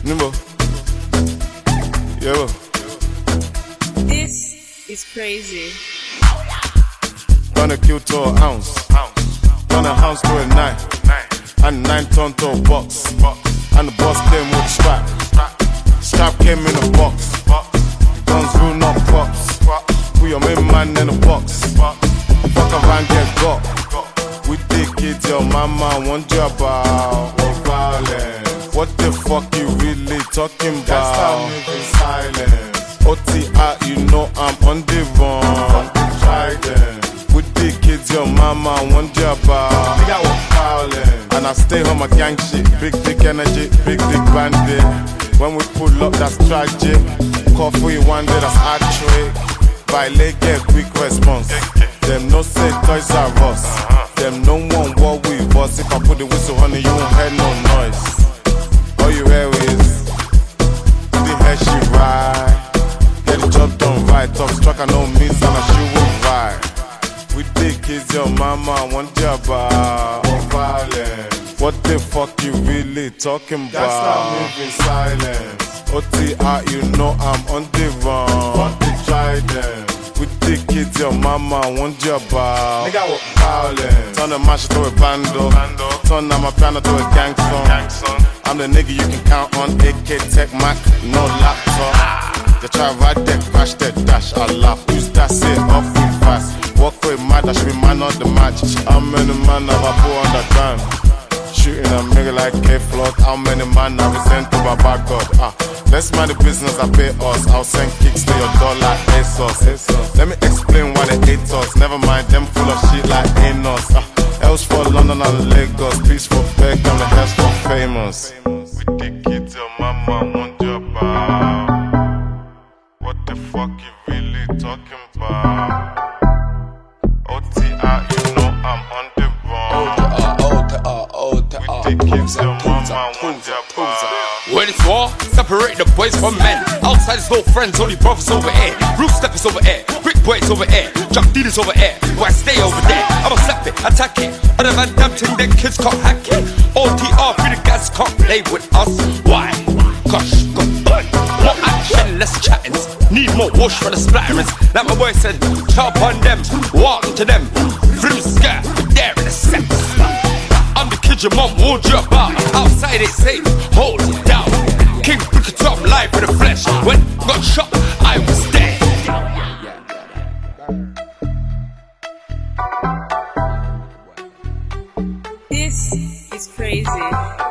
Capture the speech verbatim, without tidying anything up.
Nimbo. Yo. This is crazy. Gonna kill to an ounce. Gonna house to a nine. And nine ton to a box. And the boss came with strap. Strap came in a box. Guns rule not pops. Put your main man in a box. Fuck around, get got. We dig it, your mama want you about or violence. What the fuck you really talking about? That's how moving silence. O T I, you know I'm on the run. Trident. We dig it, your mama want you about. Nigga, what violence? And I stay home, my gang shit. Big dick energy, big dick bandit. When we pull up, that's tragic. Call for you one day, that's hard trick. By leg, get quick response. Them no say toys are us. Them no one what we was. If I put the whistle on it, you won't hear no noise. All you hear is the head she ride. Get the job done right. Top struck, I know me, and I she will ride. We dig kids, your mama want job about violence. What the fuck you really talking about? That's not moving silence. O T I, you know I'm on the run. Fuck the trident. We dig kids, your mama want you about. Nigga, what violence? Turn the mash to a bando. Turn my piano to a gang song. I'm the nigga you can count on. A K Tech Mac, no laptop. They try ride that, crash that, dash, I laugh. Use that, say off with fast. Walk with mad, I should be man on the match. I'm in the man of a bull on the gun. Shooting a nigga like K-Flood. How many man I resent to my bad God? Ah, let's mind the business I pay us. I'll send kicks to your dollar, ASOS. Let me explain why they hate us. Never mind them full of shit like Anos. Ah, else for London and Lagos. Peace for Peg and the hell's for famous. We dig it till mama want your about. What the fuck you really talking about? O T I, you know I'm on the run. When it's war, separate the boys from men. Outside is no friends, only brothers over here. Roof steppers over here, brick boys over here, drug dealers over here. Why stay over there? I'ma slap it, attack it. Other man damn thing, them kids can't hack it. O T R, free the guys can't play with us. Why? Gosh, God, more action, less chatting. Need more wash for the splatterings. Like my boy said, chop on them, walk to them. Through skirt, there in the sex. I'm the kid your mom warned you about. Outside it's safe, hold it down. King pick it up live in the flesh. When got shot, I was dead. This is crazy.